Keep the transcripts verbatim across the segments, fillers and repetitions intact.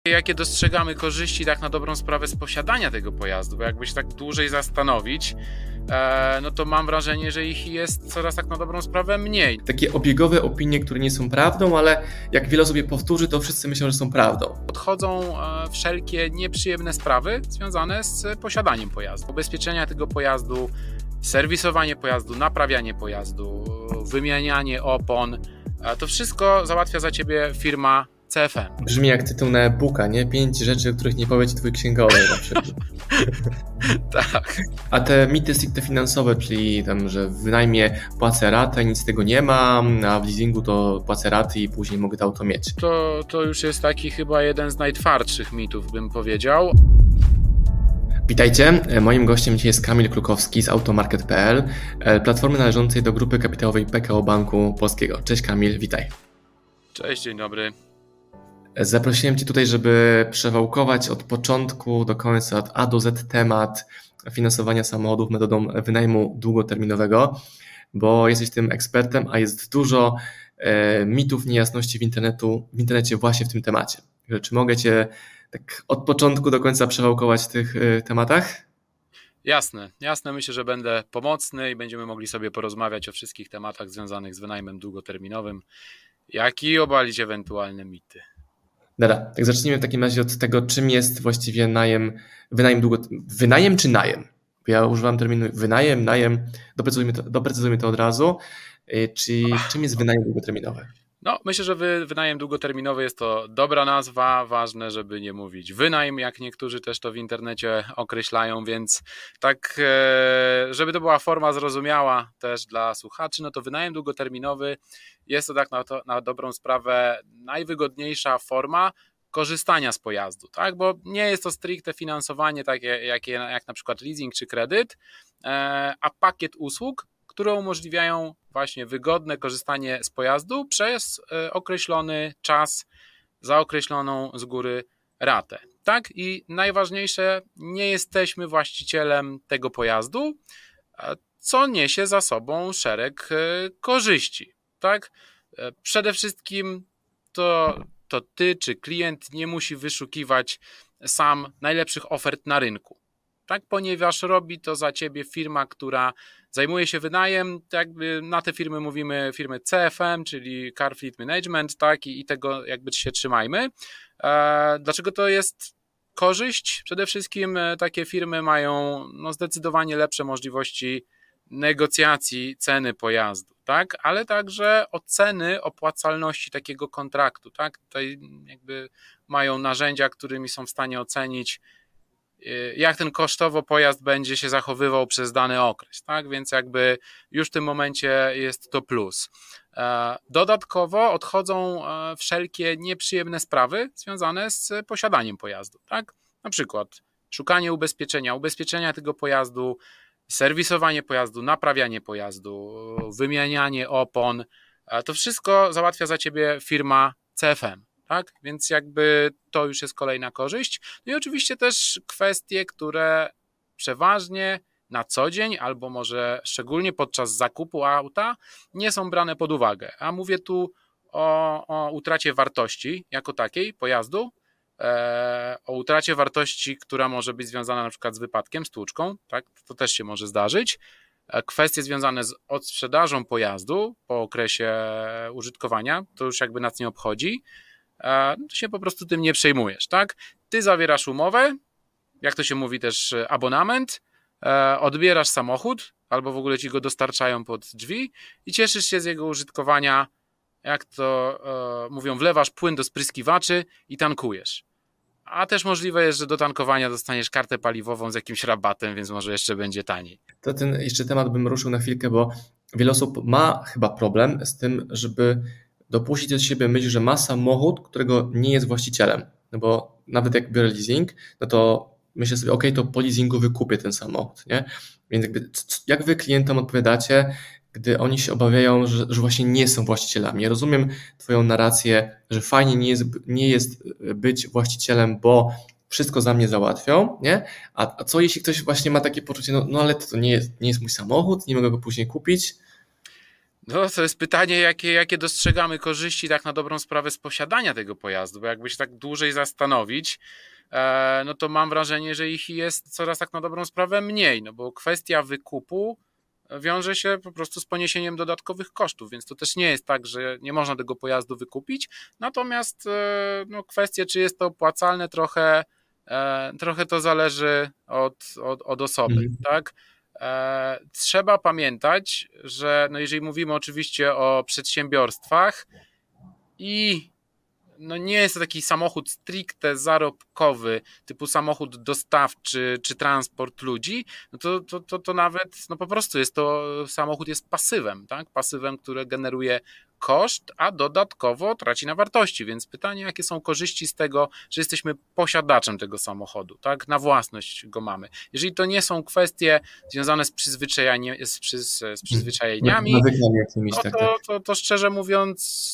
Jakie dostrzegamy korzyści tak na dobrą sprawę z posiadania tego pojazdu, bo jakby się tak dłużej zastanowić, no to mam wrażenie, że ich jest coraz tak na dobrą sprawę mniej. Takie obiegowe opinie, które nie są prawdą, ale jak wiele osób je powtórzy, to wszyscy myślą, że są prawdą. Odchodzą wszelkie nieprzyjemne sprawy związane z posiadaniem pojazdu. Ubezpieczenia tego pojazdu, serwisowanie pojazdu, naprawianie pojazdu, wymienianie opon. To wszystko załatwia za ciebie firma C F M. Brzmi jak tytuł na e-booka, nie? Pięć rzeczy, o których nie powie ci twój księgowy na przykład. Tak. A te mity stricte finansowe, czyli tam, że w wynajmie płacę ratę, nic z tego nie mam, a w leasingu to płacę raty i później mogę to auto mieć. To, to już jest taki chyba jeden z najtwardszych mitów, bym powiedział. Witajcie, moim gościem dzisiaj jest Kamil Krukowski z automarket kropka p l, platformy należącej do grupy kapitałowej P K O Banku Polskiego. Cześć Kamil, witaj. Cześć, dzień dobry. Zaprosiłem Cię tutaj, żeby przewałkować od początku do końca, od A do Z temat finansowania samochodów metodą wynajmu długoterminowego, bo jesteś tym ekspertem, a jest dużo e, mitów, niejasności w, internetu, w internecie właśnie w tym temacie. Czy mogę Cię tak od początku do końca przewałkować w tych e, tematach? Jasne, jasne. Myślę, że będę pomocny i będziemy mogli sobie porozmawiać o wszystkich tematach związanych z wynajmem długoterminowym, jak i obalić ewentualne mity. Dobra, tak zacznijmy w takim razie od tego, czym jest właściwie najem, wynajem długo, wynajem czy najem? Bo ja używam terminu wynajem, najem, doprecyzujmy to, doprecyzujmy to od razu. Czyli czym jest wynajem długoterminowy? No, myślę, że wy, wynajem długoterminowy jest to dobra nazwa, ważne, żeby nie mówić wynajm, jak niektórzy też to w internecie określają, więc tak, żeby to była forma zrozumiała też dla słuchaczy, no to wynajem długoterminowy jest to tak na, to, na dobrą sprawę najwygodniejsza forma korzystania z pojazdu, tak? Bo nie jest to stricte finansowanie takie jak, jak na przykład leasing czy kredyt, a pakiet usług, które umożliwiają właśnie wygodne korzystanie z pojazdu przez określony czas za określoną z góry ratę. Tak? I najważniejsze, nie jesteśmy właścicielem tego pojazdu, co niesie za sobą szereg korzyści. Tak? Przede wszystkim to, to ty czy klient nie musi wyszukiwać sam najlepszych ofert na rynku. Tak, ponieważ robi to za ciebie firma, która zajmuje się wynajem, jakby na te firmy mówimy firmy C F M, czyli Car Fleet Management, tak, i, i tego jakby się trzymajmy. E, dlaczego to jest korzyść? Przede wszystkim takie firmy mają no, zdecydowanie lepsze możliwości negocjacji ceny pojazdu, tak, ale także oceny opłacalności takiego kontraktu, tak, tutaj jakby mają narzędzia, którymi są w stanie ocenić, jak ten kosztowo pojazd będzie się zachowywał przez dany okres, tak? Więc jakby już w tym momencie jest to plus. Dodatkowo odchodzą wszelkie nieprzyjemne sprawy związane z posiadaniem pojazdu, tak? Na przykład szukanie ubezpieczenia, ubezpieczenia tego pojazdu, serwisowanie pojazdu, naprawianie pojazdu, wymienianie opon, to wszystko załatwia za ciebie firma C F M. Tak? Więc jakby to już jest kolejna korzyść. No i oczywiście też kwestie, które przeważnie na co dzień albo może szczególnie podczas zakupu auta nie są brane pod uwagę. A mówię tu o, o utracie wartości jako takiej pojazdu, e, o utracie wartości, która może być związana na przykład z wypadkiem, stłuczką, tak? To też się może zdarzyć. Kwestie związane z odsprzedażą pojazdu po okresie użytkowania, to już jakby nas nie obchodzi. No to się po prostu tym nie przejmujesz, tak? Ty zawierasz umowę, jak to się mówi też abonament, odbierasz samochód albo w ogóle ci go dostarczają pod drzwi i cieszysz się z jego użytkowania, jak to e, mówią, wlewasz płyn do spryskiwaczy i tankujesz. A też możliwe jest, że do tankowania dostaniesz kartę paliwową z jakimś rabatem, więc może jeszcze będzie taniej. To ten jeszcze temat bym ruszył na chwilkę, bo wiele osób ma chyba problem z tym, żeby dopuścić do siebie myśl, że ma samochód, którego nie jest właścicielem. No bo nawet jak biorę leasing, no to myślę sobie, ok, to po leasingu wykupię ten samochód, nie? Więc jakby, jak wy klientom odpowiadacie, gdy oni się obawiają, że, że właśnie nie są właścicielami? Ja rozumiem twoją narrację, że fajnie nie jest, nie jest być właścicielem, bo wszystko za mnie załatwią, nie? A, a co jeśli ktoś właśnie ma takie poczucie, no, no ale to nie jest, nie jest mój samochód, nie mogę go później kupić? No to jest pytanie, jakie, jakie dostrzegamy korzyści tak na dobrą sprawę z posiadania tego pojazdu, bo jakby się tak dłużej zastanowić, e, no to mam wrażenie, że ich jest coraz tak na dobrą sprawę mniej, no bo kwestia wykupu wiąże się po prostu z poniesieniem dodatkowych kosztów, więc to też nie jest tak, że nie można tego pojazdu wykupić, natomiast e, no, kwestia, czy jest to opłacalne, trochę, e, trochę to zależy od, od, od osoby, Mhm. tak? Trzeba pamiętać, że no jeżeli mówimy oczywiście o przedsiębiorstwach i no nie jest to taki samochód stricte zarobkowy, typu samochód dostawczy czy transport ludzi, no to, to, to, to nawet no po prostu jest to, samochód jest pasywem, tak? Pasywem, który generuje koszt, a dodatkowo traci na wartości, więc pytanie, jakie są korzyści z tego, że jesteśmy posiadaczem tego samochodu, tak? Na własność go mamy. Jeżeli to nie są kwestie związane z, przyzwyczajenie, z, przy, z przyzwyczajeniami, Nawykami jakimiś, no tak, to, tak. to, to szczerze mówiąc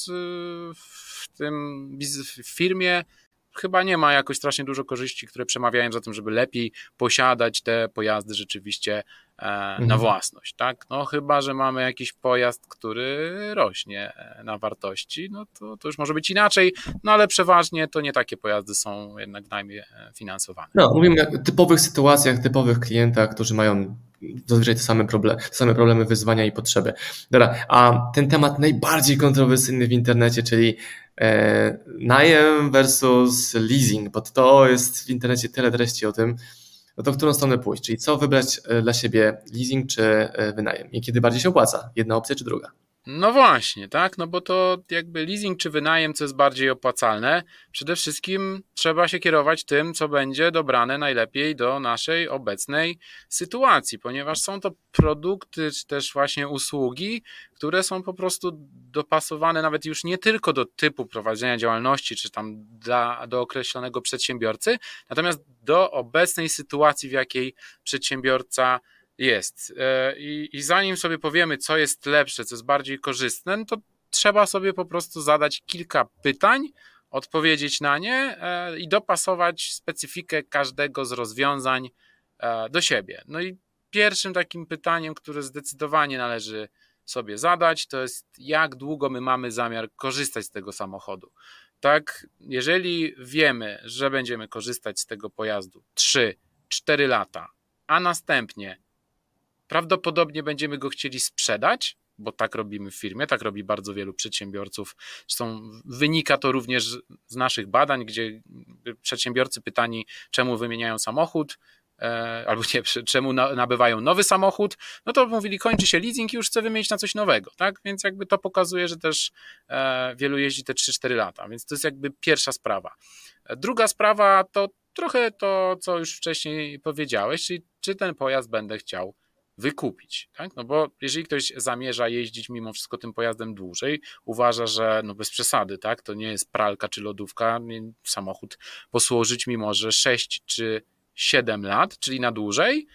w tym w firmie chyba nie ma jakoś strasznie dużo korzyści, które przemawiają za tym, żeby lepiej posiadać te pojazdy rzeczywiście na Mhm. własność, tak? No chyba, że mamy jakiś pojazd, który rośnie na wartości, no to, to już może być inaczej, no ale przeważnie to nie takie pojazdy są jednak w najmie finansowane. No, mówimy o typowych sytuacjach, typowych klientach, którzy mają zazwyczaj te same problemy, te same problemy, wyzwania i potrzeby. Dobra, a ten temat najbardziej kontrowersyjny w internecie, czyli e, najem versus leasing, bo to jest w internecie tyle treści o tym, no to w którą stronę pójść, czyli co wybrać dla siebie, leasing czy wynajem i kiedy bardziej się opłaca, jedna opcja czy druga? No właśnie, tak, no bo to jakby leasing czy wynajem, co jest bardziej opłacalne, przede wszystkim trzeba się kierować tym, co będzie dobrane najlepiej do naszej obecnej sytuacji, ponieważ są to produkty czy też właśnie usługi, które są po prostu dopasowane nawet już nie tylko do typu prowadzenia działalności, czy tam dla, do określonego przedsiębiorcy, natomiast do obecnej sytuacji, w jakiej przedsiębiorca jest. I, I zanim sobie powiemy, co jest lepsze, co jest bardziej korzystne, no to trzeba sobie po prostu zadać kilka pytań, odpowiedzieć na nie i dopasować specyfikę każdego z rozwiązań do siebie. No i pierwszym takim pytaniem, które zdecydowanie należy sobie zadać, to jest jak długo my mamy zamiar korzystać z tego samochodu. Tak, jeżeli wiemy, że będziemy korzystać z tego pojazdu trzy cztery lata, a następnie prawdopodobnie będziemy go chcieli sprzedać, bo tak robimy w firmie, tak robi bardzo wielu przedsiębiorców. Zresztą wynika to również z naszych badań, gdzie przedsiębiorcy pytani, czemu wymieniają samochód, albo nie, czemu nabywają nowy samochód, no to mówili, kończy się leasing i już chcę wymienić na coś nowego, tak? Więc jakby to pokazuje, że też wielu jeździ te trzy cztery lata, więc to jest jakby pierwsza sprawa. Druga sprawa to trochę to, co już wcześniej powiedziałeś, czyli czy ten pojazd będę chciał wykupić, tak? No bo jeżeli ktoś zamierza jeździć mimo wszystko tym pojazdem dłużej, uważa, że no bez przesady, tak? To nie jest pralka czy lodówka, samochód posłużyć mi może sześć czy siedem lat, czyli na dłużej,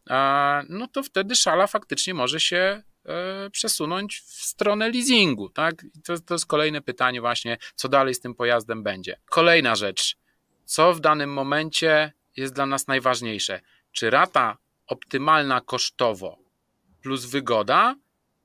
no to wtedy szala faktycznie może się przesunąć w stronę leasingu, tak? I to, to jest kolejne pytanie właśnie, co dalej z tym pojazdem będzie. Kolejna rzecz, co w danym momencie jest dla nas najważniejsze? Czy rata optymalna kosztowo plus wygoda,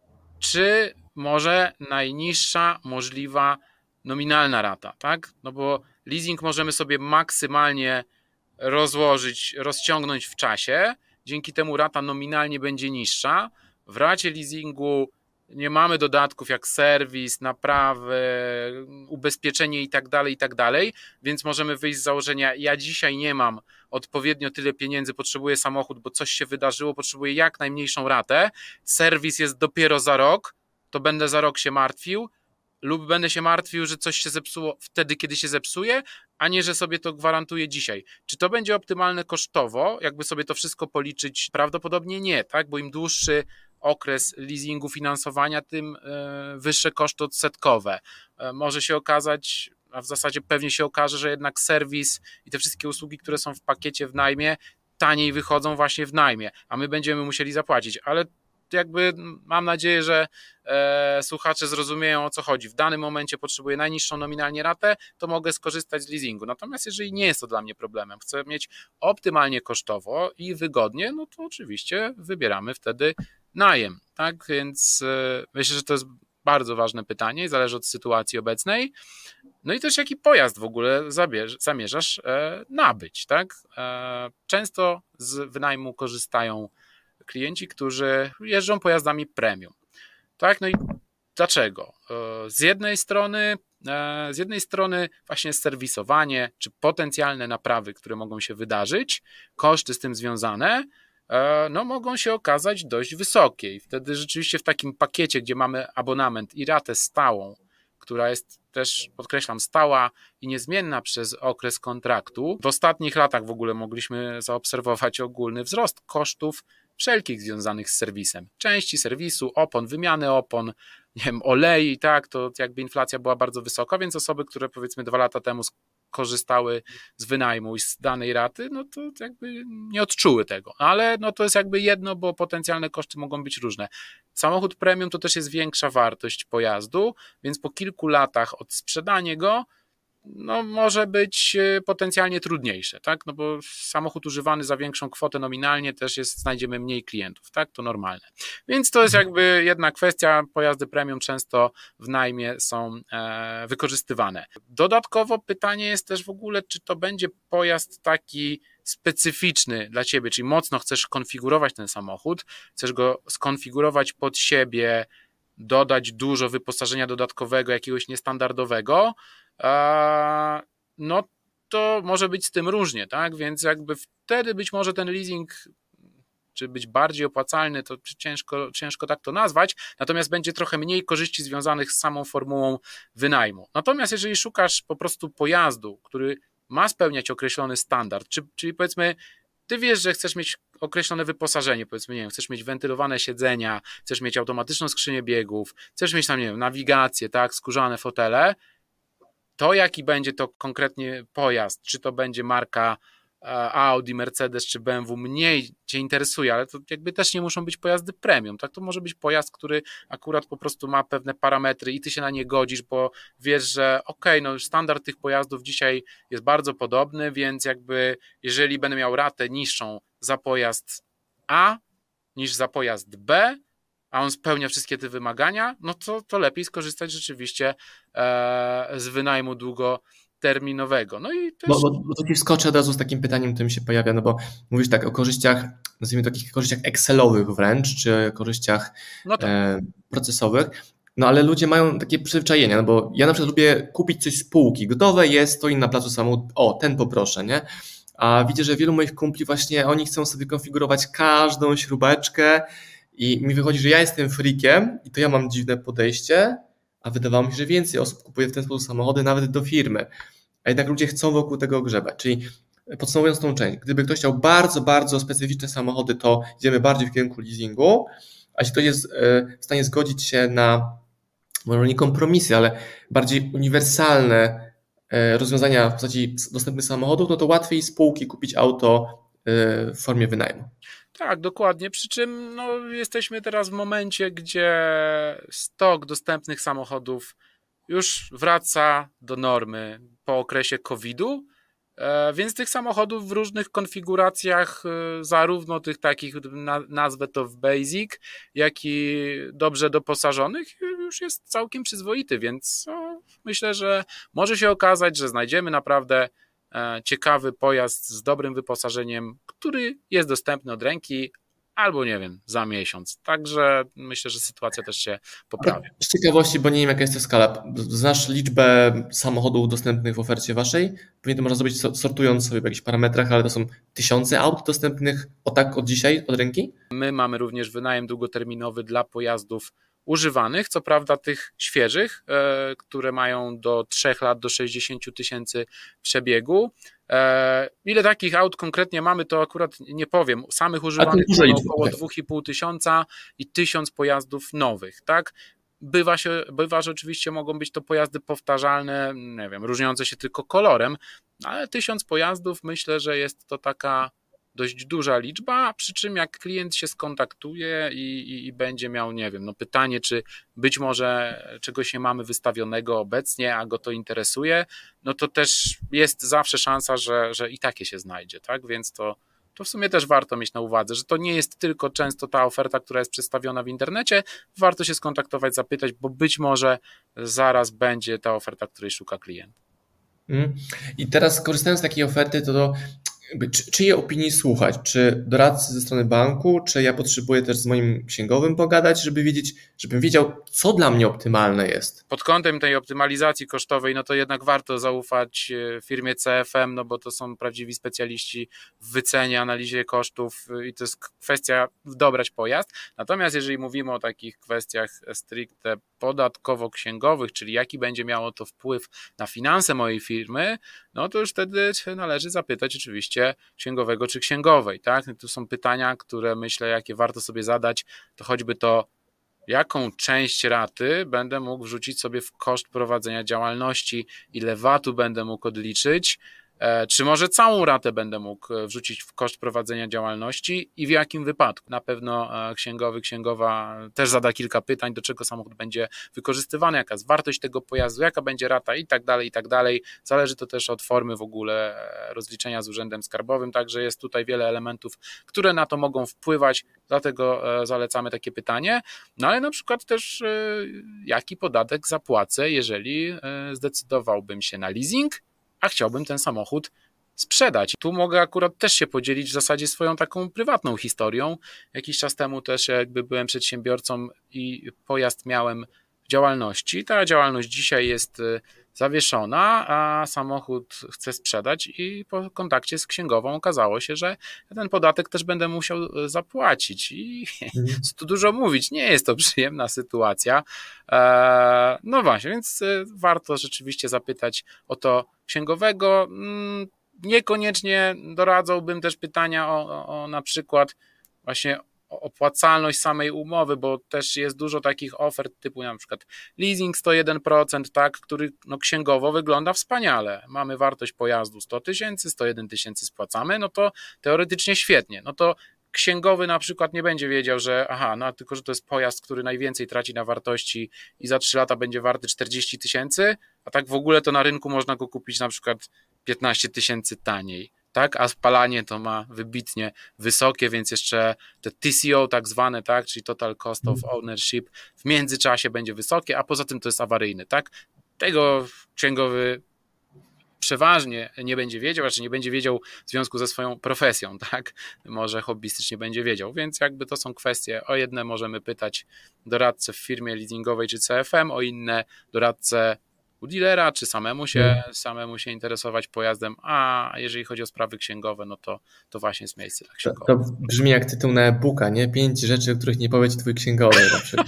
czy może najniższa możliwa nominalna rata, tak? No bo leasing możemy sobie maksymalnie rozłożyć, rozciągnąć w czasie, dzięki temu rata nominalnie będzie niższa. W racie leasingu nie mamy dodatków jak serwis, naprawy, ubezpieczenie i tak dalej, i tak dalej, więc możemy wyjść z założenia, ja dzisiaj nie mam odpowiednio tyle pieniędzy, potrzebuję samochód, bo coś się wydarzyło, potrzebuję jak najmniejszą ratę, serwis jest dopiero za rok, to będę za rok się martwił, lub będę się martwił, że coś się zepsuło wtedy, kiedy się zepsuje, a nie, że sobie to gwarantuję dzisiaj. Czy to będzie optymalne kosztowo? Jakby sobie to wszystko policzyć? Prawdopodobnie nie, tak? Bo im dłuższy okres leasingu, finansowania, tym wyższe koszty odsetkowe. Może się okazać, a w zasadzie pewnie się okaże, że jednak serwis i te wszystkie usługi, które są w pakiecie w najmie, taniej wychodzą właśnie w najmie, a my będziemy musieli zapłacić, ale jakby mam nadzieję, że e, słuchacze zrozumieją, o co chodzi. W danym momencie potrzebuję najniższą nominalnie ratę, to mogę skorzystać z leasingu. Natomiast jeżeli nie jest to dla mnie problemem, chcę mieć optymalnie kosztowo i wygodnie, no to oczywiście wybieramy wtedy najem, tak? Więc e, myślę, że to jest bardzo ważne pytanie i zależy od sytuacji obecnej. No i też jaki pojazd w ogóle zabierz, zamierzasz e, nabyć, tak? E, często z wynajmu korzystają klienci, którzy jeżdżą pojazdami premium, tak? No i dlaczego? E, z jednej strony, e, z jednej strony właśnie serwisowanie, czy potencjalne naprawy, które mogą się wydarzyć, koszty z tym związane, e, no mogą się okazać dość wysokie i wtedy rzeczywiście w takim pakiecie, gdzie mamy abonament i ratę stałą, która jest też, podkreślam, stała i niezmienna przez okres kontraktu. W ostatnich latach w ogóle mogliśmy zaobserwować ogólny wzrost kosztów wszelkich związanych z serwisem. Części serwisu, opon, wymiany opon, nie wiem, olei, tak, to jakby inflacja była bardzo wysoka, więc osoby, które powiedzmy dwa lata temu korzystały z wynajmu i z danej raty, no to jakby nie odczuły tego. Ale no to jest jakby jedno, bo potencjalne koszty mogą być różne. Samochód premium to też jest większa wartość pojazdu, więc po kilku latach od sprzedania go no może być potencjalnie trudniejsze, tak? No bo samochód używany za większą kwotę nominalnie też jest, znajdziemy mniej klientów, tak? To normalne. Więc to jest jakby jedna kwestia, pojazdy premium często w najmie są e, wykorzystywane. Dodatkowo pytanie jest też w ogóle, czy to będzie pojazd taki specyficzny dla ciebie, czyli mocno chcesz konfigurować ten samochód, chcesz go skonfigurować pod siebie, dodać dużo wyposażenia dodatkowego, jakiegoś niestandardowego, no to może być z tym różnie, tak? Więc jakby wtedy być może ten leasing, czy być bardziej opłacalny, to ciężko, ciężko tak to nazwać, natomiast będzie trochę mniej korzyści związanych z samą formułą wynajmu. Natomiast jeżeli szukasz po prostu pojazdu, który ma spełniać określony standard, czy, czyli powiedzmy ty wiesz, że chcesz mieć określone wyposażenie, powiedzmy, nie wiem, chcesz mieć wentylowane siedzenia, chcesz mieć automatyczną skrzynię biegów, chcesz mieć tam, nie wiem, nawigację, tak, skórzane fotele, to jaki będzie to konkretnie pojazd, czy to będzie marka Audi, Mercedes czy B M W, mniej cię interesuje, ale to jakby też nie muszą być pojazdy premium, tak? To może być pojazd, który akurat po prostu ma pewne parametry i ty się na nie godzisz, bo wiesz, że okej, okay, no standard tych pojazdów dzisiaj jest bardzo podobny, więc jakby jeżeli będę miał ratę niższą za pojazd A niż za pojazd B, a on spełnia wszystkie te wymagania, no to, to lepiej skorzystać rzeczywiście e, z wynajmu długoterminowego. No i też... Bo, bo, bo to ci wskoczę od razu z takim pytaniem, które mi się pojawia, no bo mówisz tak o korzyściach, nazwijmy to takich korzyściach Excelowych wręcz, czy korzyściach no tak. e, procesowych, no ale ludzie mają takie przyzwyczajenia, no bo ja na przykład lubię kupić coś z półki, gotowe jest, stoi na placu samochód, o, ten poproszę, nie? A widzę, że wielu moich kumpli właśnie, oni chcą sobie konfigurować każdą śrubeczkę i mi wychodzi, że ja jestem freakiem i to ja mam dziwne podejście, a wydawało mi się, że więcej osób kupuje w ten sposób samochody nawet do firmy. A jednak ludzie chcą wokół tego grzebać. Czyli podsumowując tą część, gdyby ktoś chciał bardzo, bardzo specyficzne samochody, to idziemy bardziej w kierunku leasingu, a jeśli ktoś jest w stanie zgodzić się na, może nie kompromisy, ale bardziej uniwersalne rozwiązania w postaci dostępnych samochodów, no to łatwiej z półki kupić auto w formie wynajmu. Tak, dokładnie, przy czym no, jesteśmy teraz w momencie, gdzie stok dostępnych samochodów już wraca do normy po okresie kowida, więc tych samochodów w różnych konfiguracjach, zarówno tych takich, nazwę to w basic, jak i dobrze doposażonych, już jest całkiem przyzwoity, więc no, myślę, że może się okazać, że znajdziemy naprawdę ciekawy pojazd z dobrym wyposażeniem, który jest dostępny od ręki, albo nie wiem, za miesiąc. Także myślę, że sytuacja też się poprawi. Z ciekawości, bo nie wiem jaka jest to skala, znasz liczbę samochodów dostępnych w ofercie waszej? Pewnie to można zrobić sortując sobie w jakichś parametrach, ale to są tysiące aut dostępnych o tak od dzisiaj, od ręki? My mamy również wynajem długoterminowy dla pojazdów używanych, co prawda tych świeżych, e, które mają do trzech lat, do sześćdziesięciu tysięcy przebiegu. E, ile takich aut konkretnie mamy, to akurat nie powiem. Samych używanych mamy około dwa i pół tysiąca i tysiąc pojazdów nowych, tak? Bywa, się, bywa, że oczywiście mogą być to pojazdy powtarzalne, nie wiem, różniące się tylko kolorem, ale tysiąc pojazdów myślę, że jest to taka dość duża liczba, przy czym jak klient się skontaktuje i, i, i będzie miał, nie wiem, no pytanie, czy być może czegoś nie mamy wystawionego obecnie, a go to interesuje, no to też jest zawsze szansa, że, że i takie się znajdzie, tak, więc to to w sumie też warto mieć na uwadze, że to nie jest tylko często ta oferta, która jest przedstawiona w internecie, warto się skontaktować, zapytać, bo być może zaraz będzie ta oferta, której szuka klient. I teraz korzystając z takiej oferty, to, to jakby, czy, czyjej opinii słuchać? Czy doradcy ze strony banku, czy ja potrzebuję też z moim księgowym pogadać, żeby wiedzieć, żebym wiedział, co dla mnie optymalne jest? Pod kątem tej optymalizacji kosztowej, no to jednak warto zaufać firmie C F M, no bo to są prawdziwi specjaliści w wycenie, analizie kosztów i to jest kwestia dobrać pojazd. Natomiast jeżeli mówimy o takich kwestiach stricte podatkowo-księgowych, czyli jaki będzie miało to wpływ na finanse mojej firmy, no to już wtedy należy zapytać oczywiście księgowego czy księgowej, tak? Tu są pytania, które myślę, jakie warto sobie zadać, to choćby to, jaką część raty będę mógł wrzucić sobie w koszt prowadzenia działalności, ile vatu będę mógł odliczyć, czy może całą ratę będę mógł wrzucić w koszt prowadzenia działalności i w jakim wypadku. Na pewno księgowy, księgowa też zada kilka pytań, do czego samochód będzie wykorzystywany, jaka jest wartość tego pojazdu, jaka będzie rata i tak dalej, i tak dalej. Zależy to też od formy w ogóle rozliczenia z urzędem skarbowym, także jest tutaj wiele elementów, które na to mogą wpływać, dlatego zalecamy takie pytanie. No ale na przykład też jaki podatek zapłacę, jeżeli zdecydowałbym się na leasing, a chciałbym ten samochód sprzedać. Tu mogę akurat też się podzielić w zasadzie swoją taką prywatną historią. Jakiś czas temu też jakby byłem przedsiębiorcą i pojazd miałem w działalności. Ta działalność dzisiaj jest zawieszona, a samochód chcę sprzedać i po kontakcie z księgową okazało się, że ten podatek też będę musiał zapłacić i co tu dużo mówić, nie jest to przyjemna sytuacja. No właśnie, więc warto rzeczywiście zapytać o to księgowego. Niekoniecznie doradzałbym też pytania o, o, o na przykład właśnie opłacalność samej umowy, bo też jest dużo takich ofert typu na przykład leasing sto jeden procent, tak, który no księgowo wygląda wspaniale. Mamy wartość pojazdu sto tysięcy, sto jeden tysięcy spłacamy, no to teoretycznie świetnie. No to księgowy na przykład nie będzie wiedział, że aha, no tylko, że to jest pojazd, który najwięcej traci na wartości i za trzy lata będzie warty czterdzieści tysięcy, a tak w ogóle to na rynku można go kupić na przykład piętnaście tysięcy taniej. Tak, a spalanie to ma wybitnie wysokie, więc jeszcze te T C O tak zwane, tak, czyli Total Cost of Ownership w międzyczasie będzie wysokie, a poza tym to jest awaryjny, tak. Tego księgowy przeważnie nie będzie wiedział, raczej nie będzie wiedział w związku ze swoją profesją, tak, może hobbystycznie będzie wiedział, więc jakby to są kwestie, o jedne możemy pytać doradcę w firmie leasingowej czy C F M, o inne doradcę u dealera, czy samemu się, hmm. samemu się interesować pojazdem, a jeżeli chodzi o sprawy księgowe, no to, to właśnie jest miejsce dla księgowych. To, to brzmi jak tytuł na e-booka, nie? Pięć rzeczy, o których nie powie ci twój księgowy na przykład.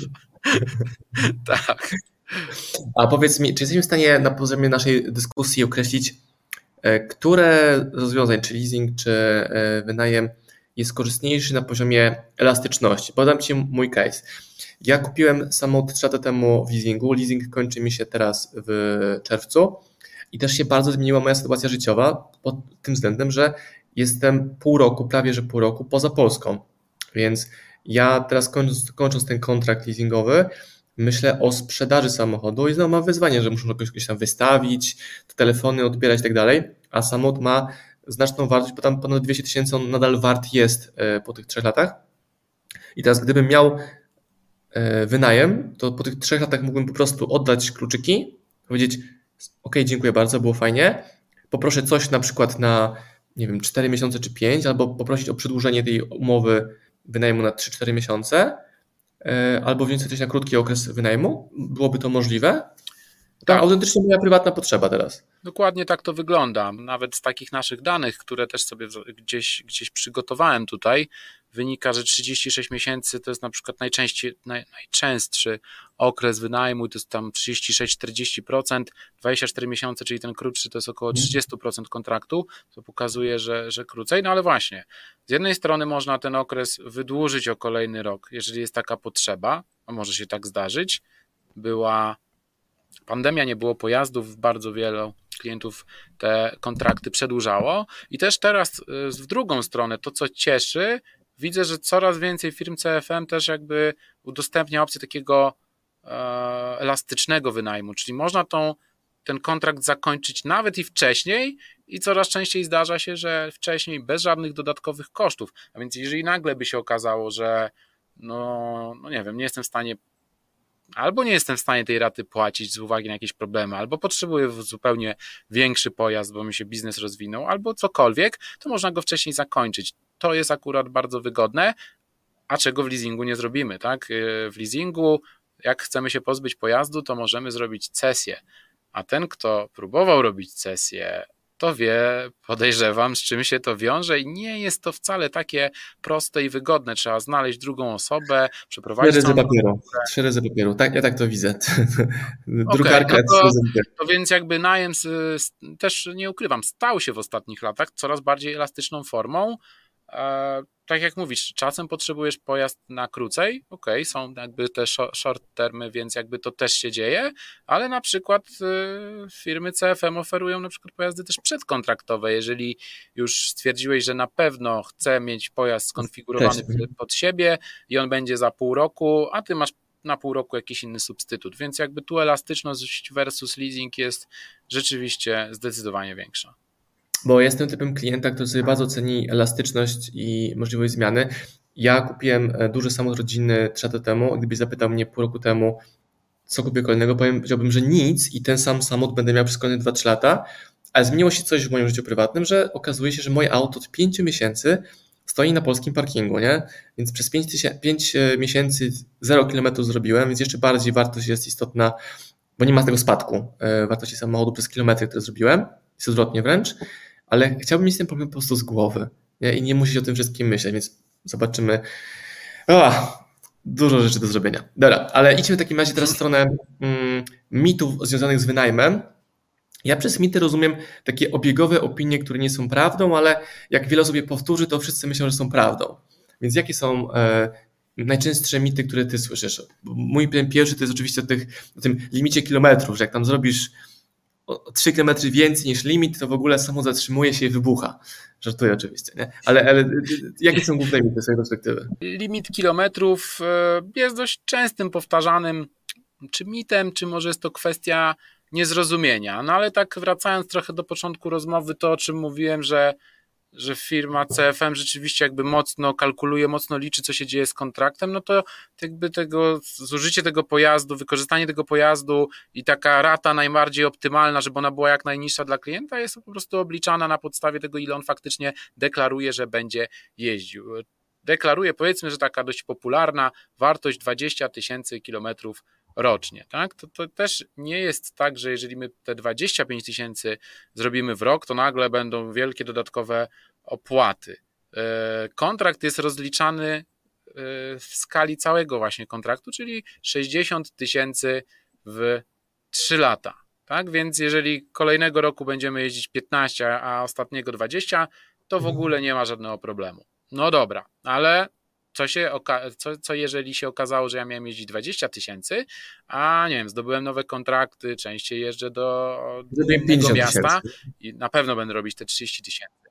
Tak. A powiedz mi, czy jesteśmy w stanie na poziomie naszej dyskusji określić, które z rozwiązań, czy leasing, czy wynajem jest korzystniejszy na poziomie elastyczności? Podam ci mój case. Ja kupiłem samochód trzy lata temu w leasingu. Leasing kończy mi się teraz w czerwcu i też się bardzo zmieniła moja sytuacja życiowa pod tym względem, że jestem pół roku, prawie że pół roku poza Polską. Więc ja teraz kończąc, kończąc ten kontrakt leasingowy, myślę o sprzedaży samochodu i znowu mam wyzwanie, że muszę kogoś tam wystawić, te telefony odbierać i tak dalej, a samochód ma znaczną wartość, bo tam ponad dwieście tysięcy on nadal wart jest po tych trzech latach. I teraz gdybym miał wynajem, to po tych trzech latach mógłbym po prostu oddać kluczyki, powiedzieć ok, dziękuję bardzo, było fajnie, poproszę coś na przykład na, nie wiem, cztery miesiące czy pięć, albo poprosić o przedłużenie tej umowy wynajmu na trzy cztery miesiące, albo wziąć coś na krótki okres wynajmu, byłoby to możliwe. To tak. Autentycznie moja prywatna potrzeba teraz. Dokładnie tak to wygląda. Nawet z takich naszych danych, które też sobie gdzieś, gdzieś przygotowałem tutaj, wynika, że trzydzieści sześć miesięcy to jest na przykład najczęściej, naj, najczęstszy okres wynajmu, to jest tam trzydzieści sześć do czterdziestu procent, dwadzieścia cztery miesiące, czyli ten krótszy to jest około trzydzieści procent kontraktu, co pokazuje, że, że krócej, no ale właśnie, z jednej strony można ten okres wydłużyć o kolejny rok, jeżeli jest taka potrzeba, a może się tak zdarzyć, była pandemia, nie było pojazdów w bardzo wielu klientów te kontrakty przedłużało. I też teraz w drugą stronę, to co cieszy, widzę, że coraz więcej firm C F M też jakby udostępnia opcję takiego elastycznego wynajmu, czyli można tą, ten kontrakt zakończyć nawet i wcześniej i coraz częściej zdarza się, że wcześniej bez żadnych dodatkowych kosztów. A więc jeżeli nagle by się okazało, że no, no nie wiem, nie jestem w stanie albo nie jestem w stanie tej raty płacić z uwagi na jakieś problemy, albo potrzebuję zupełnie większy pojazd, bo mi się biznes rozwinął, albo cokolwiek, to można go wcześniej zakończyć. To jest akurat bardzo wygodne, a czego w leasingu nie zrobimy, tak? W leasingu, jak chcemy się pozbyć pojazdu, to możemy zrobić cesję, a ten, kto próbował robić cesję, to wie, podejrzewam, z czym się to wiąże i nie jest to wcale takie proste i wygodne. Trzeba znaleźć drugą osobę, przeprowadzić... Trzy razy papieru, trzy razy papieru, tak, ja tak to widzę. Drukarka, okay, no to, to więc jakby najem, też nie ukrywam, stał się w ostatnich latach coraz bardziej elastyczną formą. Tak jak mówisz, czasem potrzebujesz pojazd na krócej, okej, okay, są jakby te short termy, więc jakby to też się dzieje, ale na przykład firmy C F M oferują na przykład pojazdy też przedkontraktowe, jeżeli już stwierdziłeś, że na pewno chcę mieć pojazd skonfigurowany pod siebie i on będzie za pół roku, a ty masz na pół roku jakiś inny substytut, więc jakby tu elastyczność versus leasing jest rzeczywiście zdecydowanie większa. Bo jestem typem klienta, który sobie bardzo ceni elastyczność i możliwość zmiany. Ja kupiłem duży samochód rodzinny trzy lata temu. Gdybyś zapytał mnie pół roku temu, co kupię kolejnego, powiem, powiedziałbym, że nic i ten sam samochód będę miał przez kolejne dwa trzy lata, ale zmieniło się coś w moim życiu prywatnym, że okazuje się, że moje auto od pięciu miesięcy stoi na polskim parkingu, nie? Więc przez pięć miesięcy zero kilometrów zrobiłem, więc jeszcze bardziej wartość jest istotna, bo nie ma tego spadku wartości samochodu przez kilometry, które zrobiłem, jest odwrotnie wręcz. Ale chciałbym mieć ten problem po prostu z głowy, nie? I nie musieć o tym wszystkim myśleć, więc zobaczymy. O, dużo rzeczy do zrobienia. Dobra, ale idźmy w takim razie teraz w stronę mm, mitów związanych z wynajmem. Ja przez mity rozumiem takie obiegowe opinie, które nie są prawdą, ale jak wiele osób je powtórzy, to wszyscy myślą, że są prawdą. Więc jakie są e, najczęstsze mity, które ty słyszysz? Mój pierwszy to jest oczywiście o, tych, o tym limicie kilometrów, że jak tam zrobisz o trzy kilometry więcej niż limit, to w ogóle samochód zatrzymuje się i wybucha. Żartuję oczywiście, nie? Ale, ale jakie są główne mity z tej perspektywy? Limit kilometrów jest dość częstym powtarzanym czy mitem, czy może jest to kwestia niezrozumienia. No ale tak wracając trochę do początku rozmowy, to o czym mówiłem, że że firma C F M rzeczywiście jakby mocno kalkuluje, mocno liczy, co się dzieje z kontraktem, no to jakby tego zużycie tego pojazdu, wykorzystanie tego pojazdu i taka rata najbardziej optymalna, żeby ona była jak najniższa dla klienta, jest po prostu obliczana na podstawie tego, ile on faktycznie deklaruje, że będzie jeździł. Deklaruje, powiedzmy, że taka dość popularna wartość dwadzieścia tysięcy kilometrów rocznie, tak? To, to też nie jest tak, że jeżeli my te dwadzieścia pięć tysięcy zrobimy w rok, to nagle będą wielkie dodatkowe opłaty. Kontrakt jest rozliczany w skali całego właśnie kontraktu, czyli sześćdziesiąt tysięcy w trzy lata, tak? Więc jeżeli kolejnego roku będziemy jeździć piętnaście, a ostatniego dwadzieścia, to w ogóle nie ma żadnego problemu. No dobra, ale Co, się oka- co, co jeżeli się okazało, że ja miałem jeździć dwadzieścia tysięcy, a nie wiem, zdobyłem nowe kontrakty, częściej jeżdżę do innego miasta i na pewno będę robić te trzydzieści tysięcy.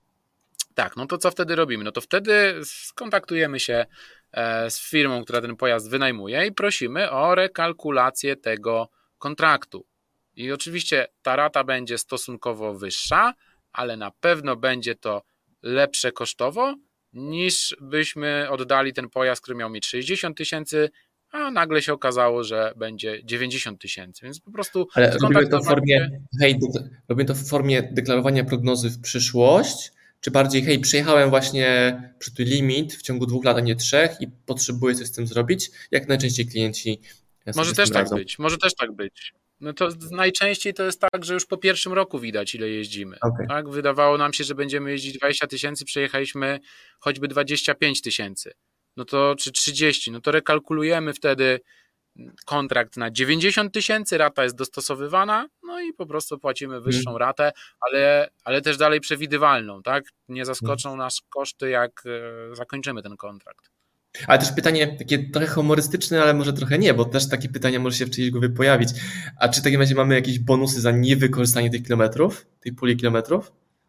Tak, no to co wtedy robimy? No to wtedy skontaktujemy się z firmą, która ten pojazd wynajmuje i prosimy o rekalkulację tego kontraktu. I oczywiście ta rata będzie stosunkowo wyższa, ale na pewno będzie to lepsze kosztowo, niż byśmy oddali ten pojazd, który miał mieć sześćdziesiąt tysięcy, a nagle się okazało, że będzie dziewięćdziesiąt tysięcy, więc po prostu... Ale robimy to w formie, hej, robimy to w formie deklarowania prognozy w przyszłość, czy bardziej, hej, przejechałem właśnie przy ten limit w ciągu dwóch lat, a nie trzech i potrzebuję coś z tym zrobić, jak najczęściej klienci Może też tak być, może też tak być. No to najczęściej to jest tak, że już po pierwszym roku widać, ile jeździmy. Okay. Tak? Wydawało nam się, że będziemy jeździć dwadzieścia tysięcy, przejechaliśmy choćby dwadzieścia pięć tysięcy, no to czy trzydzieści, no to rekalkulujemy wtedy kontrakt na dziewięćdziesiąt tysięcy, rata jest dostosowywana, no i po prostu płacimy wyższą hmm. ratę, ale, ale też dalej przewidywalną, tak? Nie zaskoczą nas koszty, jak zakończymy ten kontrakt. Ale też pytanie takie trochę humorystyczne, ale może trochę nie, bo też takie pytania może się w czyjejś głowie pojawić. A czy w takim razie mamy jakieś bonusy za niewykorzystanie tych kilometrów, tej puli kilometrów?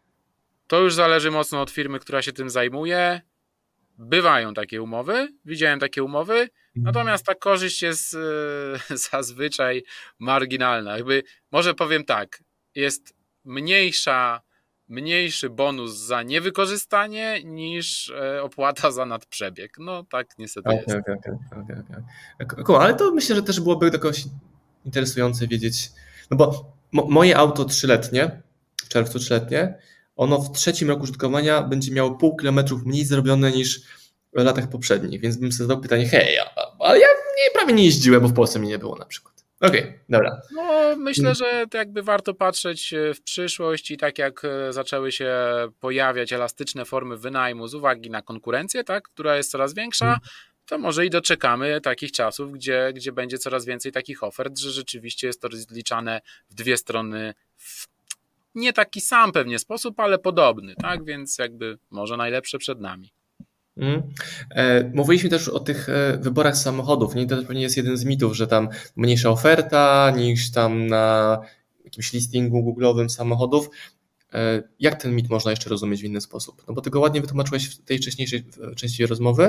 To już zależy mocno od firmy, która się tym zajmuje. Bywają takie umowy, widziałem takie umowy, natomiast ta korzyść jest e, zazwyczaj marginalna. Jakby, może powiem tak, jest mniejsza, mniejszy bonus za niewykorzystanie niż e, opłata za nadprzebieg. No tak niestety Okej, jest. okej, okej, okej. Cool, ale to myślę, że też byłoby jakoś interesujące wiedzieć, no bo mo- moje auto trzyletnie, w czerwcu trzyletnie, ono w trzecim roku użytkowania będzie miało pół kilometrów mniej zrobione niż w latach poprzednich, więc bym sobie zadał pytanie, hej, a- ale ja nie, prawie nie jeździłem, bo w Polsce mnie nie było na przykład. Okej, dobra. No, myślę, że to jakby warto patrzeć w przyszłość i tak jak zaczęły się pojawiać elastyczne formy wynajmu z uwagi na konkurencję, tak, która jest coraz większa, to może i doczekamy takich czasów, gdzie, gdzie będzie coraz więcej takich ofert, że rzeczywiście jest to rozliczane w dwie strony w nie taki sam pewnie sposób, ale podobny, tak, więc jakby może najlepsze przed nami. Mm. E, mówiliśmy też o tych e, wyborach samochodów. Nie? To pewnie jest jeden z mitów, że tam mniejsza oferta niż tam na jakimś listingu googlowym samochodów. E, jak ten mit można jeszcze rozumieć w inny sposób? No bo ty go ładnie wytłumaczyłeś w tej wcześniejszej części rozmowy.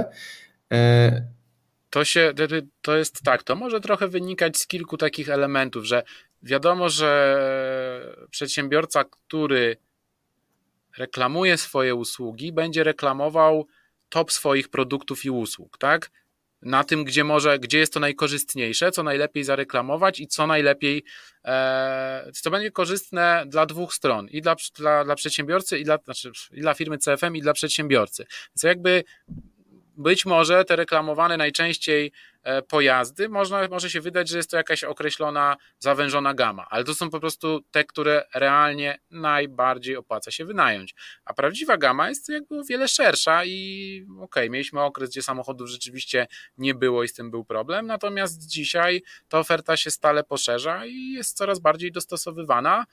E, To się, to jest tak, to może trochę wynikać z kilku takich elementów, że wiadomo, że przedsiębiorca, który reklamuje swoje usługi, będzie reklamował top swoich produktów i usług, tak? Na tym, gdzie może, gdzie jest to najkorzystniejsze, co najlepiej zareklamować i co najlepiej, e, co będzie korzystne dla dwóch stron, i dla, dla, dla przedsiębiorcy, i dla, znaczy, i dla firmy C F M, i dla przedsiębiorcy. Więc jakby być może te reklamowane najczęściej pojazdy, można, może się wydać, że jest to jakaś określona, zawężona gama, ale to są po prostu te, które realnie najbardziej opłaca się wynająć. A prawdziwa gama jest jakby o wiele szersza i okej, okay, mieliśmy okres, gdzie samochodów rzeczywiście nie było i z tym był problem, natomiast dzisiaj ta oferta się stale poszerza i jest coraz bardziej dostosowywana.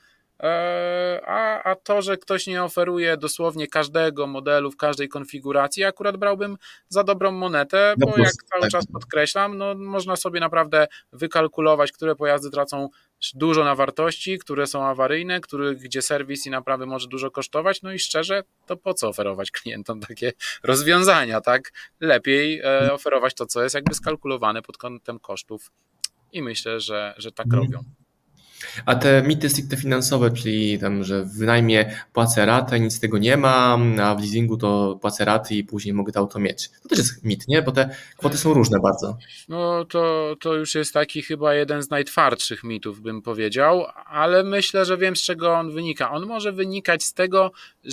A, a to, że ktoś nie oferuje dosłownie każdego modelu w każdej konfiguracji, akurat brałbym za dobrą monetę, bo jak cały czas podkreślam, no można sobie naprawdę wykalkulować, które pojazdy tracą dużo na wartości, które są awaryjne, których, gdzie serwis i naprawy może dużo kosztować, no i szczerze, to po co oferować klientom takie rozwiązania, tak? Lepiej oferować to, co jest jakby skalkulowane pod kątem kosztów i myślę, że, że tak hmm. robią. A te mity stricte finansowe, czyli tam, że w wynajmie płacę ratę, nic z tego nie mam, a w leasingu to płacę raty i później mogę to auto mieć. To też jest mit, nie? Bo te kwoty są różne bardzo. No to, to już jest taki chyba jeden z najtwardszych mitów, bym powiedział, ale myślę, że wiem, z czego on wynika. On może wynikać z tego,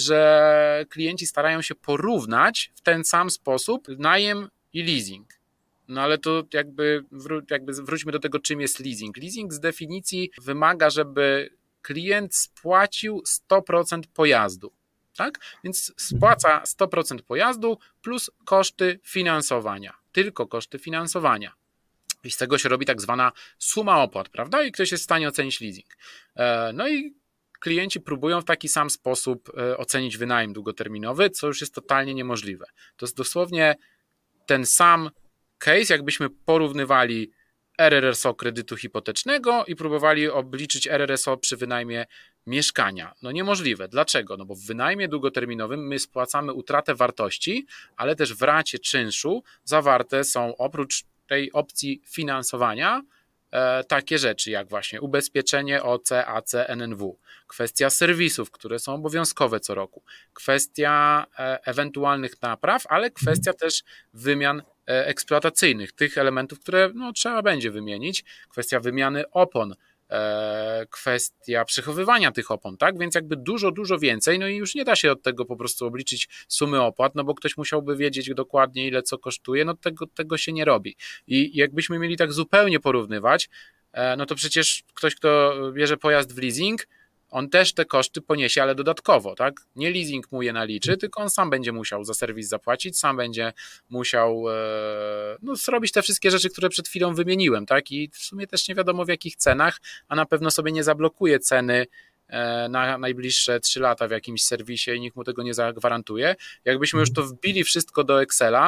że klienci starają się porównać w ten sam sposób najem i leasing. No ale to jakby, wró- jakby wróćmy do tego, czym jest leasing. Leasing z definicji wymaga, żeby klient spłacił sto procent pojazdu, tak? Więc spłaca sto procent pojazdu plus koszty finansowania, tylko koszty finansowania. I z tego się robi tak zwana suma opłat, prawda? I ktoś jest w stanie ocenić leasing. No i klienci próbują w taki sam sposób ocenić wynajem długoterminowy, co już jest totalnie niemożliwe. To jest dosłownie ten sam case, jakbyśmy porównywali R R S O kredytu hipotecznego i próbowali obliczyć R R S O przy wynajmie mieszkania. No niemożliwe. Dlaczego? No bo w wynajmie długoterminowym my spłacamy utratę wartości, ale też w racie czynszu zawarte są oprócz tej opcji finansowania e, takie rzeczy jak właśnie ubezpieczenie O C, A C, N N W, kwestia serwisów, które są obowiązkowe co roku, kwestia e, ewentualnych napraw, ale kwestia też wymian eksploatacyjnych, tych elementów, które no, trzeba będzie wymienić, kwestia wymiany opon, e, kwestia przechowywania tych opon, tak, więc jakby dużo, dużo więcej, no i już nie da się od tego po prostu obliczyć sumy opłat, no bo ktoś musiałby wiedzieć dokładnie ile co kosztuje, no tego, tego się nie robi i jakbyśmy mieli tak zupełnie porównywać, e, no to przecież ktoś, kto bierze pojazd w leasing, on też te koszty poniesie, ale dodatkowo, tak? Nie leasing mu je naliczy, tylko on sam będzie musiał za serwis zapłacić, sam będzie musiał e, no, zrobić te wszystkie rzeczy, które przed chwilą wymieniłem, tak? I w sumie też nie wiadomo w jakich cenach, a na pewno sobie nie zablokuje ceny e, na najbliższe trzy lata w jakimś serwisie i nikt mu tego nie zagwarantuje. Jakbyśmy już to wbili wszystko do Excela,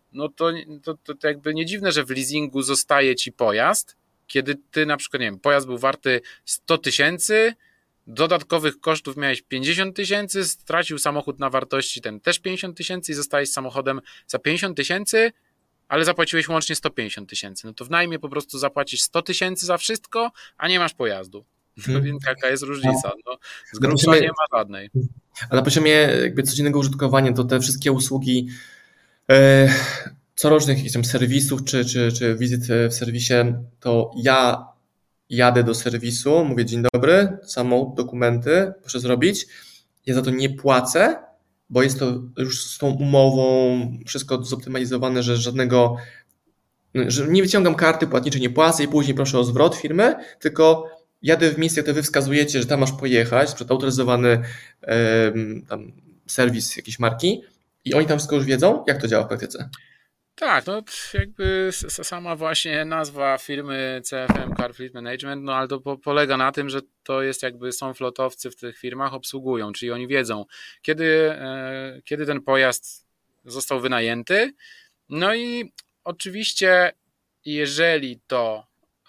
no to, to, to, to jakby nie dziwne, że w leasingu zostaje ci pojazd, kiedy ty na przykład, nie wiem, pojazd był warty sto tysięcy, dodatkowych kosztów miałeś pięćdziesiąt tysięcy, stracił samochód na wartości ten też pięćdziesiąt tysięcy i zostałeś samochodem za pięćdziesiąt tysięcy, ale zapłaciłeś łącznie sto pięćdziesiąt tysięcy. No to w najmie po prostu zapłacisz sto tysięcy za wszystko, a nie masz pojazdu. No hmm. Więc jaka jest różnica? No, z grubsza poziomie, nie ma żadnej. A na poziomie jakby codziennego użytkowania to te wszystkie usługi e, corocznych jakichś tam serwisów czy, czy, czy wizyt w serwisie, to ja jadę do serwisu, mówię dzień dobry, samochód, dokumenty, proszę zrobić. Ja za to nie płacę, bo jest to już z tą umową wszystko zoptymalizowane, że żadnego, że nie wyciągam karty płatniczej, nie płacę i później proszę o zwrot firmy, tylko jadę w miejsce, które wy wskazujecie, że tam masz pojechać, przed autoryzowany tam serwis jakiejś marki i oni tam wszystko już wiedzą, jak to działa w praktyce. Tak, no jakby sama właśnie nazwa firmy C F M Car Fleet Management, no ale to po, polega na tym, że to jest jakby są flotowcy w tych firmach, obsługują, czyli oni wiedzą, kiedy, e, kiedy ten pojazd został wynajęty, no i oczywiście jeżeli to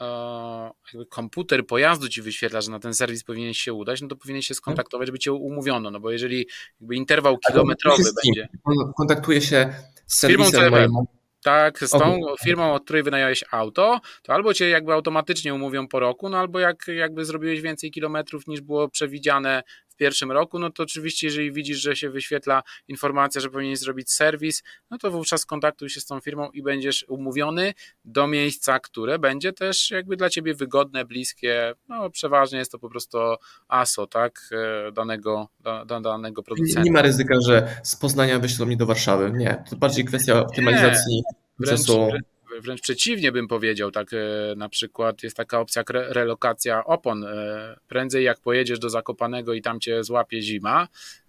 e, jakby komputer pojazdu ci wyświetla, że na ten serwis powinien się udać, no to powinien się skontaktować, żeby cię umówiono, no bo jeżeli jakby interwał kilometrowy będzie... Kontaktuje się z serwisem moim. Tak, z tą firmą, od której wynająłeś auto, to albo cię jakby automatycznie umówią po roku, no albo jak jakby zrobiłeś więcej kilometrów niż było przewidziane w pierwszym roku, no to oczywiście jeżeli widzisz, że się wyświetla informacja, że powinieneś zrobić serwis, no to wówczas kontaktuj się z tą firmą i będziesz umówiony do miejsca, które będzie też jakby dla ciebie wygodne, bliskie, no przeważnie jest to po prostu A S O, tak, danego, da, danego producenta. Nie ma ryzyka, że z Poznania wyślą mnie do Warszawy, nie, to bardziej kwestia optymalizacji. Wręcz, wręcz przeciwnie bym powiedział, tak na przykład jest taka opcja jak relokacja opon, prędzej jak pojedziesz do Zakopanego i tam cię złapie zima,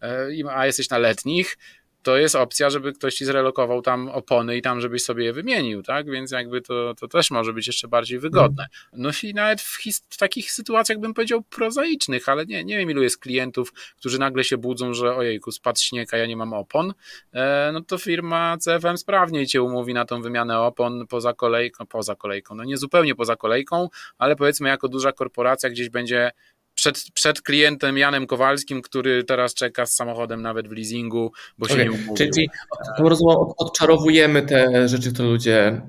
a jesteś na letnich, to jest opcja, żeby ktoś ci zrelokował tam opony i tam żebyś sobie je wymienił, tak, więc jakby to, to też może być jeszcze bardziej wygodne. No i nawet w, his- w takich sytuacjach bym powiedział prozaicznych, ale nie, nie wiem ilu jest klientów, którzy nagle się budzą, że ojejku, spadł śnieg, a ja nie mam opon, e, no to firma C F M sprawniej cię umówi na tą wymianę opon poza kolejką, poza kolejką, no nie zupełnie poza kolejką, ale powiedzmy jako duża korporacja gdzieś będzie Przed, przed klientem Janem Kowalskim, który teraz czeka z samochodem nawet w leasingu, bo się okay. nie umówił. Czyli, czyli rozumiem, odczarowujemy te rzeczy, które ludzie,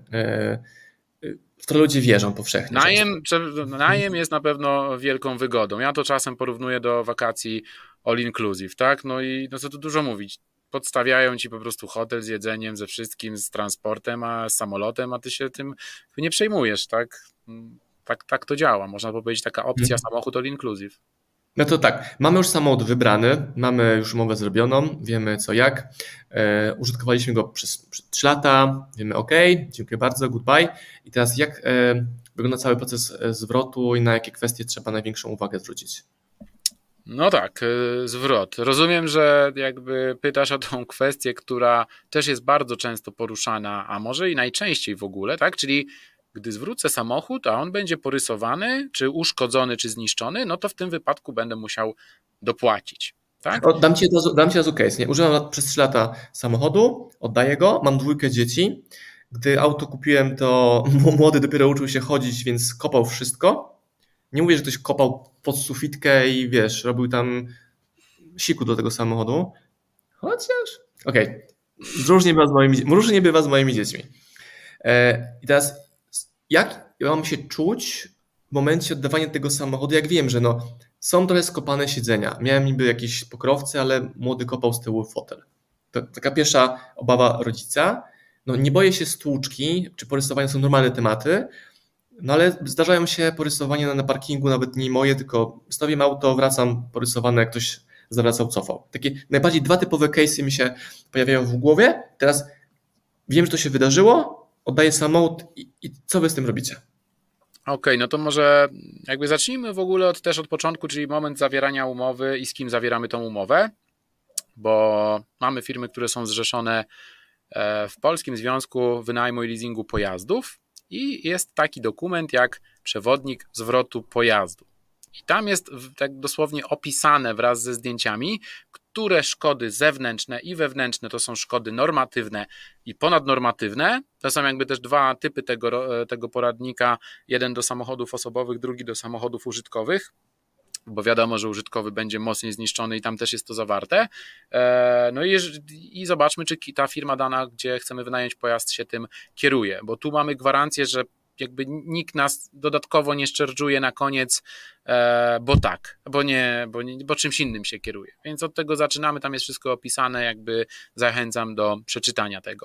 w które ludzie wierzą powszechnie. Najem, najem jest na pewno wielką wygodą. Ja to czasem porównuję do wakacji all inclusive, tak? No i no co tu dużo mówić. Podstawiają ci po prostu hotel z jedzeniem, ze wszystkim, z transportem, a z samolotem, a ty się tym nie przejmujesz, tak? Tak, tak to działa, można powiedzieć taka opcja hmm. samochód all inclusive. No to tak, mamy już samochód wybrany, mamy już umowę zrobioną, wiemy co jak, e, użytkowaliśmy go przez, przez trzy lata, wiemy ok, dziękuję bardzo, goodbye i teraz jak e, wygląda cały proces zwrotu i na jakie kwestie trzeba największą uwagę zwrócić? No tak, zwrot. Rozumiem, że jakby pytasz o tą kwestię, która też jest bardzo często poruszana, a może i najczęściej w ogóle, tak, czyli gdy zwrócę samochód, a on będzie porysowany, czy uszkodzony, czy zniszczony, no to w tym wypadku będę musiał dopłacić. Tak? O, dam ci dam ci razu case. Nie? Używam przez trzy lata samochodu, oddaję go, mam dwójkę dzieci. Gdy auto kupiłem, to młody dopiero uczył się chodzić, więc kopał wszystko. Nie mówię, że ktoś kopał pod sufitkę i wiesz, robił tam siku do tego samochodu. Chociaż... Okej. Okay. Różnie bywa z moimi, różnie bywa z moimi dziećmi. I teraz jak mam się czuć w momencie oddawania tego samochodu, jak wiem, że no, są trochę skopane siedzenia. Miałem niby jakieś pokrowce, ale młody kopał z tyłu fotel. To taka pierwsza obawa rodzica. No, nie boję się stłuczki, czy porysowania są normalne tematy, no ale zdarzają się porysowania na, na parkingu, nawet nie moje, tylko stawiam auto, wracam porysowane, jak ktoś zawracał, cofał. Takie najbardziej dwa typowe case'y mi się pojawiają w głowie. Teraz wiem, że to się wydarzyło, oddaję samochód i, i co wy z tym robicie? Okej, okay, no to może jakby zacznijmy w ogóle od, też od początku, czyli moment zawierania umowy i z kim zawieramy tą umowę, bo mamy firmy, które są zrzeszone w Polskim Związku Wynajmu i Leasingu Pojazdów i jest taki dokument jak przewodnik zwrotu pojazdu. I tam jest tak dosłownie opisane wraz ze zdjęciami, które szkody zewnętrzne i wewnętrzne to są szkody normatywne i ponadnormatywne. To są jakby też dwa typy tego, tego poradnika, jeden do samochodów osobowych, drugi do samochodów użytkowych, bo wiadomo, że użytkowy będzie mocniej zniszczony i tam też jest to zawarte. No i, i zobaczmy, czy ta firma dana, gdzie chcemy wynająć pojazd, się tym kieruje, bo tu mamy gwarancję, że jakby nikt nas dodatkowo nie szczerżuje na koniec, bo tak, bo nie, bo nie, bo czymś innym się kieruje. Więc od tego zaczynamy, tam jest wszystko opisane, jakby zachęcam do przeczytania tego.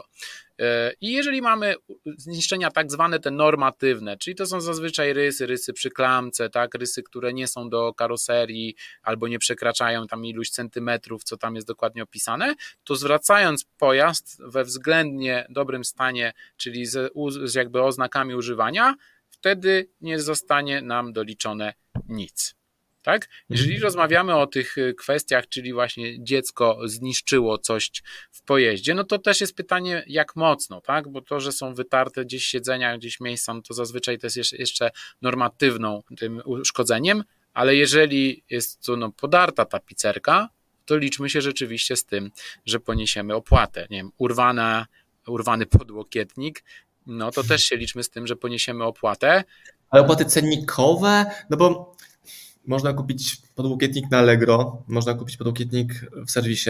I jeżeli mamy zniszczenia tak zwane te normatywne, czyli to są zazwyczaj rysy, rysy przy klamce, tak, rysy, które nie są do karoserii albo nie przekraczają tam iluś centymetrów, co tam jest dokładnie opisane, to zwracając pojazd we względnie dobrym stanie, czyli z, z jakby oznakami używania, wtedy nie zostanie nam doliczone nic. Tak? Jeżeli mhm. rozmawiamy o tych kwestiach, czyli właśnie dziecko zniszczyło coś w pojeździe, no to też jest pytanie, jak mocno, tak? Bo to, że są wytarte gdzieś siedzenia, gdzieś miejsca, no to zazwyczaj to jest jeszcze normatywną tym uszkodzeniem, ale jeżeli jest to no, podarta tapicerka, to liczmy się rzeczywiście z tym, że poniesiemy opłatę. Nie wiem, urwana, urwany podłokietnik, no to też się liczmy z tym, że poniesiemy opłatę. Ale opłaty cennikowe, no bo można kupić podłokietnik na Allegro, można kupić podłokietnik w serwisie.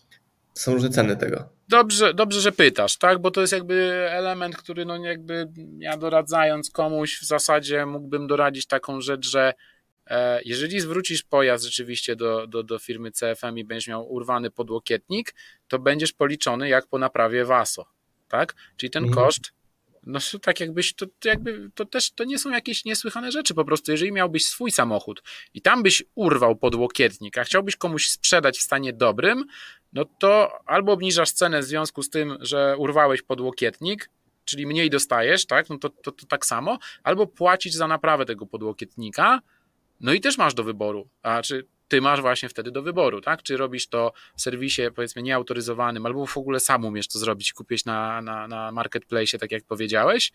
Są różne ceny tego. Dobrze, dobrze, że pytasz, tak? Bo to jest jakby element, który no jakby ja doradzając komuś w zasadzie mógłbym doradzić taką rzecz, że e, jeżeli zwrócisz pojazd rzeczywiście do, do, do firmy C F M i będziesz miał urwany podłokietnik, to będziesz policzony jak po naprawie Waso, tak? Czyli ten mhm. koszt, no tak jakbyś, to, to jakby, to też to nie są jakieś niesłychane rzeczy, po prostu jeżeli miałbyś swój samochód i tam byś urwał podłokietnik, a chciałbyś komuś sprzedać w stanie dobrym, no to albo obniżasz cenę w związku z tym, że urwałeś podłokietnik, czyli mniej dostajesz, tak, no to, to, to tak samo, albo płacisz za naprawę tego podłokietnika, no i też masz do wyboru, a czy ty masz właśnie wtedy do wyboru, tak? Czy robisz to w serwisie, powiedzmy, nieautoryzowanym, albo w ogóle sam umiesz to zrobić, kupić na, na, na marketplace, tak jak powiedziałeś,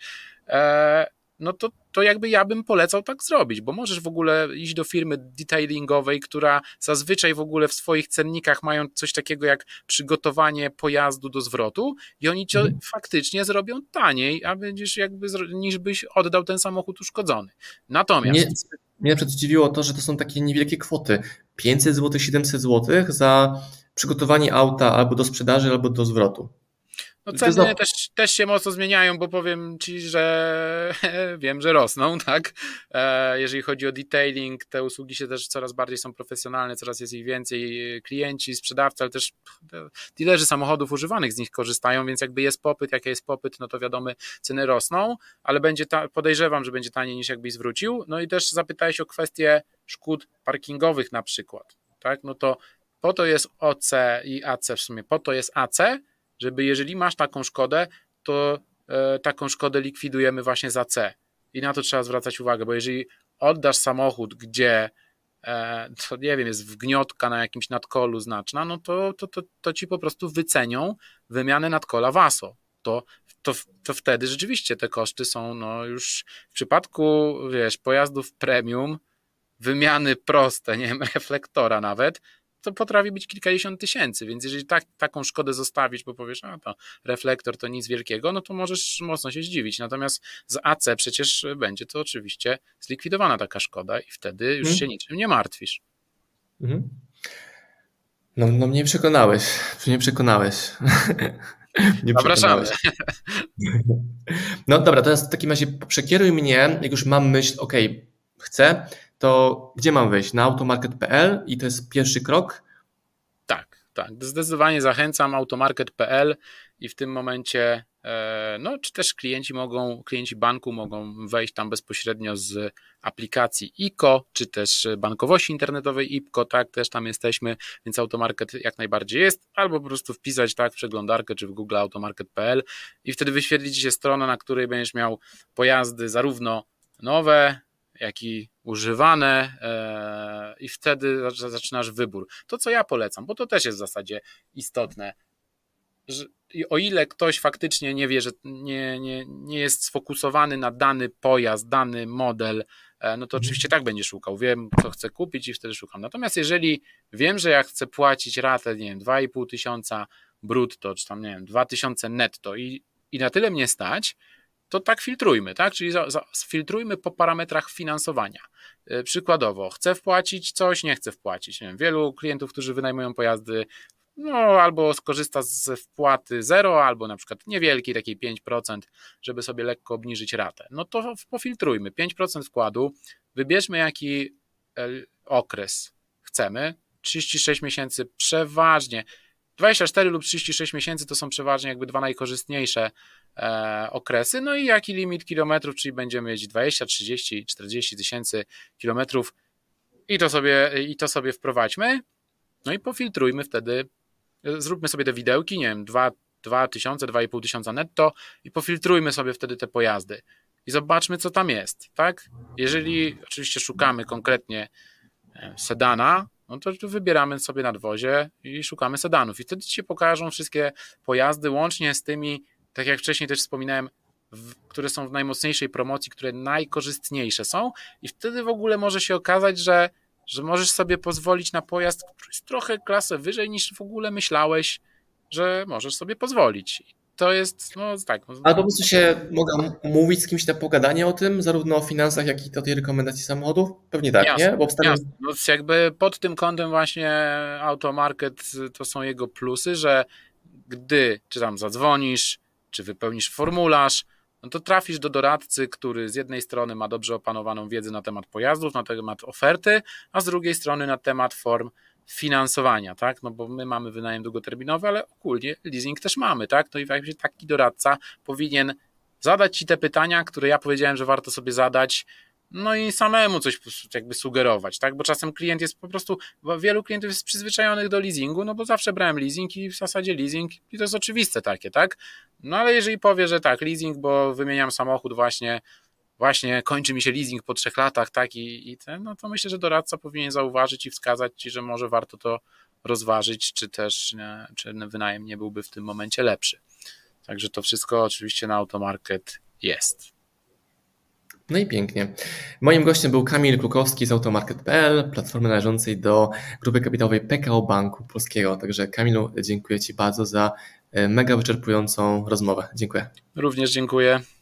e, no to, to jakby ja bym polecał tak zrobić, bo możesz w ogóle iść do firmy detailingowej, która zazwyczaj w ogóle w swoich cennikach mają coś takiego jak przygotowanie pojazdu do zwrotu i oni cię hmm. faktycznie zrobią taniej, a będziesz jakby, niż byś oddał ten samochód uszkodzony. Natomiast... Nie. Mnie przedziwiło to, że to są takie niewielkie kwoty. pięćset złotych, siedemset złotych za przygotowanie auta albo do sprzedaży, albo do zwrotu. No ceny za... też, też się mocno zmieniają, bo powiem ci, że wiem, że rosną, tak? Jeżeli chodzi o detailing, te usługi się też coraz bardziej są profesjonalne, coraz jest ich więcej, klienci, sprzedawcy, ale też dealerzy samochodów używanych z nich korzystają, więc jakby jest popyt, jak jest popyt, no to wiadomo, ceny rosną, ale będzie ta, podejrzewam, że będzie taniej niż jakbyś zwrócił. No i też zapytałeś o kwestię szkód parkingowych na przykład, tak? No to po to jest O C i A C w sumie, po to jest A C, żeby jeżeli masz taką szkodę, to e, taką szkodę likwidujemy właśnie za C. I na to trzeba zwracać uwagę, bo jeżeli oddasz samochód, gdzie e, to nie wiem, jest wgniotka na jakimś nadkolu znaczna, no to, to, to, to ci po prostu wycenią wymianę nadkola Waso. To, to, to wtedy rzeczywiście te koszty są no już w przypadku, wiesz, pojazdów premium, wymiany proste, nie wiem, reflektora nawet, to potrafi być kilkadziesiąt tysięcy, więc jeżeli tak, taką szkodę zostawić, bo powiesz, a to reflektor to nic wielkiego, no to możesz mocno się zdziwić. Natomiast z A C przecież będzie to oczywiście zlikwidowana taka szkoda i wtedy już hmm. się niczym nie martwisz. Hmm. No, no mnie przekonałeś, mnie przekonałeś. Nie Zapraszamy. No dobra, teraz w takim razie przekieruj mnie, jak już mam myśl, ok, chcę, to gdzie mam wejść? Na automarket kropka p l i to jest pierwszy krok? Tak, tak. Zdecydowanie zachęcam automarket kropka p l i w tym momencie, no czy też klienci mogą, klienci banku mogą wejść tam bezpośrednio z aplikacji I K O, czy też bankowości internetowej I P K O, tak, też tam jesteśmy, więc automarket jak najbardziej jest, albo po prostu wpisać tak w przeglądarkę, czy w Google automarket kropka p l i wtedy wyświetli ci się strona, na której będziesz miał pojazdy zarówno nowe, jak i używane e, i wtedy zaczynasz wybór. To, co ja polecam, bo to też jest w zasadzie istotne, że o ile ktoś faktycznie nie wie, że nie, nie, nie jest sfokusowany na dany pojazd, dany model no to oczywiście tak będzie szukał. Wiem, co chcę kupić i wtedy szukam. Natomiast jeżeli wiem, że ja chcę płacić ratę, nie wiem, dwa i pół tysiąca brutto, czy tam, nie wiem, dwa tysiące netto i, i na tyle mnie stać, to tak filtrujmy, tak? Czyli za, za, filtrujmy po parametrach finansowania. Yy, przykładowo, chcę wpłacić coś, nie chcę wpłacić. Nie wiem, wielu klientów, którzy wynajmują pojazdy, no albo skorzysta z wpłaty zero, albo na przykład niewielkiej, takiej pięć procent, żeby sobie lekko obniżyć ratę. No to pofiltrujmy, pięć procent wkładu, wybierzmy jaki okres chcemy, trzydzieści sześć miesięcy przeważnie, dwadzieścia cztery lub trzydzieści sześć miesięcy to są przeważnie jakby dwa najkorzystniejsze e, okresy, no i jaki limit kilometrów, czyli będziemy mieć dwadzieścia, trzydzieści, czterdzieści tysięcy kilometrów i to sobie, i to sobie wprowadźmy, no i pofiltrujmy wtedy, zróbmy sobie te widełki, nie wiem, dwa tysiące, dwa i pół tysiąca netto i pofiltrujmy sobie wtedy te pojazdy i zobaczmy, co tam jest, tak? Jeżeli oczywiście szukamy konkretnie sedana, no to wybieramy sobie nadwozie i szukamy sedanów i wtedy ci się pokażą wszystkie pojazdy, łącznie z tymi, tak jak wcześniej też wspominałem, w, które są w najmocniejszej promocji, które najkorzystniejsze są i wtedy w ogóle może się okazać, że, że możesz sobie pozwolić na pojazd, który jest trochę klasę wyżej niż w ogóle myślałeś, że możesz sobie pozwolić. To jest, no tak. Ale po prostu się mogę mówić z kimś na pogadanie o tym, zarówno o finansach, jak i o tej rekomendacji samochodów? Pewnie tak, jasne, nie? Bo wstępem... jasne. No jakby pod tym kątem właśnie Automarket to są jego plusy, że gdy czy tam zadzwonisz, czy wypełnisz formularz, no to trafisz do doradcy, który z jednej strony ma dobrze opanowaną wiedzę na temat pojazdów, na temat oferty, a z drugiej strony na temat form finansowania, tak? No bo my mamy wynajem długoterminowy, ale ogólnie leasing też mamy, tak? No i właśnie taki doradca powinien zadać ci te pytania, które ja powiedziałem, że warto sobie zadać, no i samemu coś jakby sugerować, tak? Bo czasem klient jest po prostu, wielu klientów jest przyzwyczajonych do leasingu, no bo zawsze brałem leasing i w zasadzie leasing i to jest oczywiste takie, tak? No ale jeżeli powie, że tak, leasing, bo wymieniam samochód właśnie, właśnie kończy mi się leasing po trzech latach, tak, i, i ten, no to myślę, że doradca powinien zauważyć i wskazać ci, że może warto to rozważyć, czy też nie, czy wynajem nie byłby w tym momencie lepszy. Także to wszystko oczywiście na Automarket jest. No i pięknie. Moim gościem był Kamil Krukowski z automarket kropka p l, platformy należącej do grupy kapitałowej P K O Banku Polskiego. Także Kamilu, dziękuję Ci bardzo za mega wyczerpującą rozmowę. Dziękuję. Również dziękuję.